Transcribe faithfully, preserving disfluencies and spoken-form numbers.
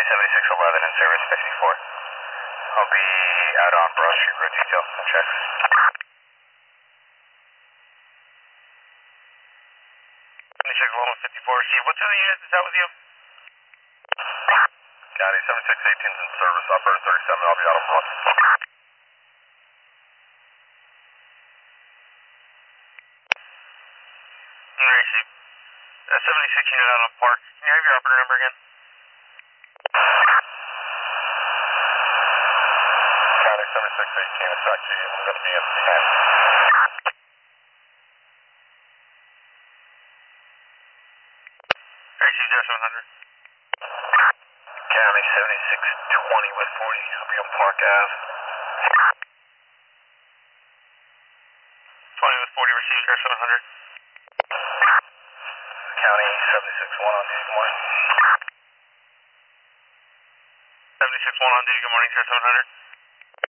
seventy-six eleven in service fifty-four. I'll be out on Broad Street Road detail. Check. seventy-six eleven fifty-four, Steve. What's the unit that's out with you? County seventy-six eighteen is in service. Operator thirty-seven. I'll be out on Broad. Alright, Steve. Uh, seventy-six unit out on Park. Can you have your operator number again? County seventy-six eighteen is back to you. I'm going to be in ten. Alright, Steve, seven hundred. County seventy-six twenty with forty. I'll be on Park Ave. twenty with forty received, seven hundred. County seventy-six one on duty, good morning. seventy-six one on duty, good morning, seven hundred.